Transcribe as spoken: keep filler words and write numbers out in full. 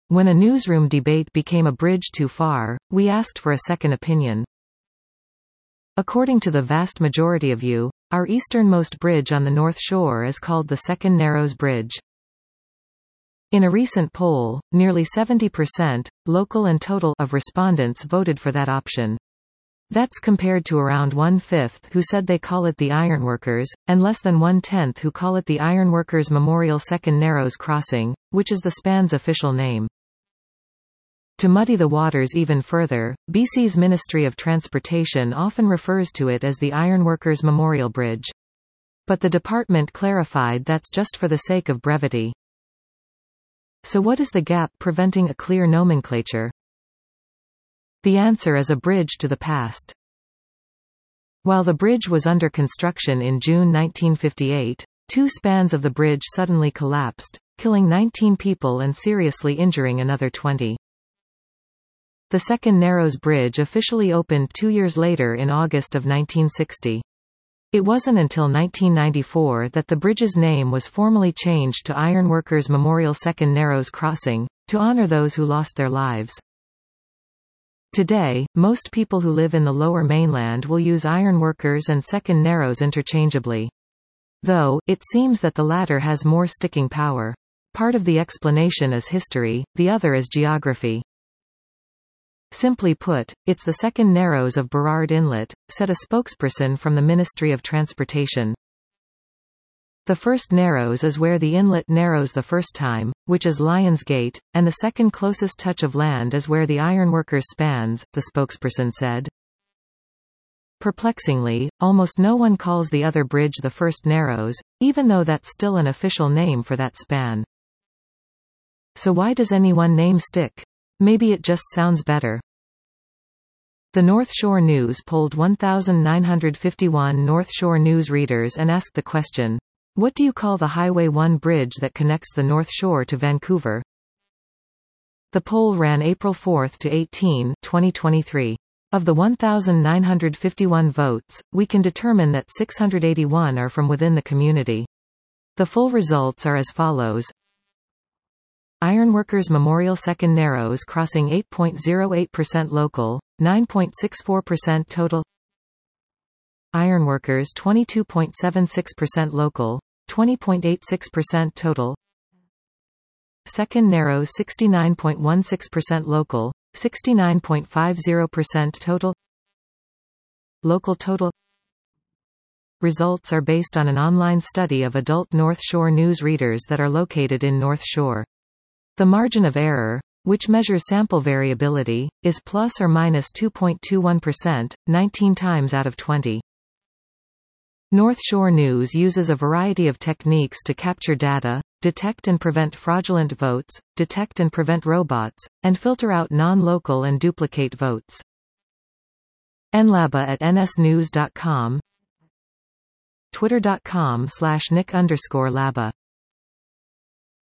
When a newsroom debate became a bridge too far, we asked for a second opinion. According to the vast majority of you, our easternmost bridge on the North Shore is called the Second Narrows Bridge. In a recent poll, nearly seventy percent, local and total, of respondents voted for that option. That's compared to around one-fifth who said they call it the Ironworkers, and less than one-tenth who call it the Ironworkers Memorial Second Narrows Crossing, which is the span's official name. To muddy the waters even further, B C's Ministry of Transportation often refers to it as the Ironworkers Memorial Bridge. But the department clarified that's just for the sake of brevity. So what is the gap preventing a clear nomenclature? The answer is a bridge to the past. While the bridge was under construction in June nineteen fifty-eight, two spans of the bridge suddenly collapsed, killing nineteen people and seriously injuring another twenty. The Second Narrows Bridge officially opened two years later in August of nineteen sixty. It wasn't until nineteen ninety-four that the bridge's name was formally changed to Ironworkers Memorial Second Narrows Crossing, to honor those who lost their lives. Today, most people who live in the Lower Mainland will use Ironworkers and Second Narrows interchangeably. Though, it seems that the latter has more sticking power. Part of the explanation is history, the other is geography. Simply put, it's the Second Narrows of Burrard Inlet, said a spokesperson from the Ministry of Transportation. The first narrows is where the inlet narrows the first time, which is Lions Gate, and the second closest touch of land is where the Ironworkers spans, the spokesperson said. Perplexingly, almost no one calls the other bridge the First Narrows, even though that's still an official name for that span. So why does any one name stick? Maybe it just sounds better. The North Shore News polled one thousand nine hundred fifty-one North Shore News readers and asked the question, what do you call the Highway one bridge that connects the North Shore to Vancouver? The poll ran April fourth to eighteenth, twenty twenty-three. Of the one thousand nine hundred fifty-one votes, we can determine that six hundred eighty-one are from within the community. The full results are as follows. Ironworkers Memorial Second Narrows Crossing eight point zero eight percent local, nine point six four percent total. Ironworkers twenty-two point seven six percent local, twenty point eight six percent total. Second Narrows sixty-nine point one six percent local, sixty-nine point five zero percent total. Local total. Results are based on an online study of adult North Shore News readers that are located in North Shore. The margin of error, which measures sample variability, is plus or minus two point two one percent, nineteen times out of twenty. North Shore News uses a variety of techniques to capture data, detect and prevent fraudulent votes, detect and prevent robots, and filter out non-local and duplicate votes. nlaba at nsnews dot com, twitter dot com slash nick underscore laba.